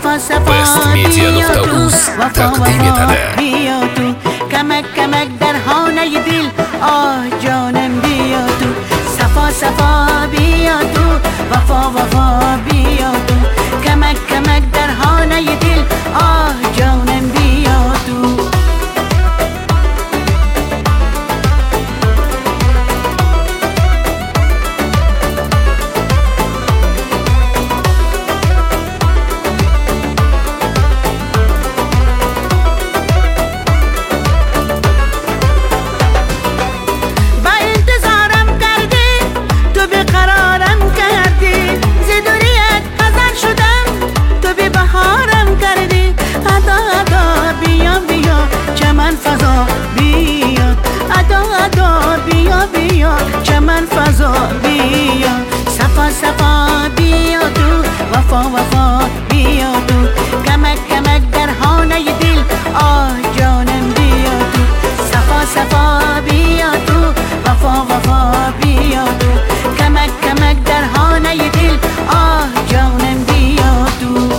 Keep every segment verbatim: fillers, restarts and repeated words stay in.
Best Media نقطه uz تقدیم داده. بیا تو کمک کمک در خانه دل، آه جانم بیا تو صفا صفا بیا تو وفا وفا بیا تو کمک کمک در خانه دل، آه جانم بیا تو. چمن فضا بیا صفا صفا بیا تو وفا وفا بیا تو کمک کمک در خانه دل، آه جانم بیا تو صفا صفا بیا تو وفا وفا بیا تو کمک کمک در خانه دل، آه جانم بیا تو.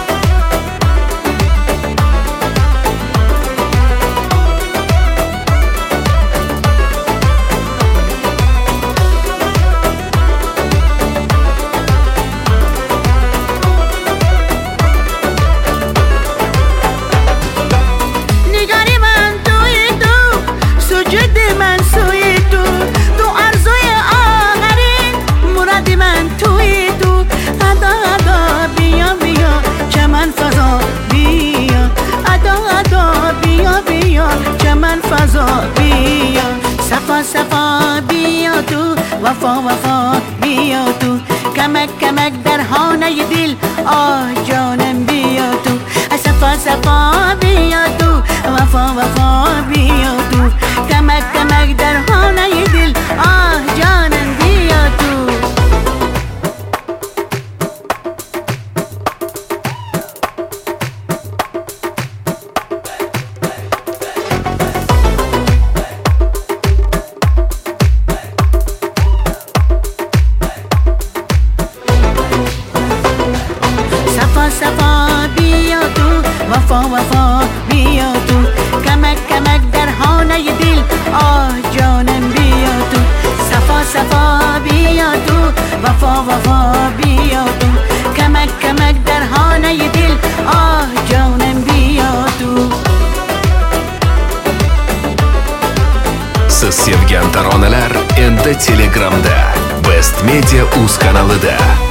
چمن فضا بیا صفا صفا بیا تو وفا وفا بیا تو کمک کمک در خانه دل، آه جانم بیا تو صفا صفا بیا تو وفا وفا بیا تو کمک کمک در خانه دل، آه جانم بیا تو. صفا بیا تو وفا وفا بیا تو کمک کمک در خانه دل، آه جانم بیا تو صفا صفا بیا تو وفا وفا بیا تو کمک کمک در خانه دل، آه جانم بیا تو. Siz sevgan taronalar endi Telegramda Best Media uz kanalida.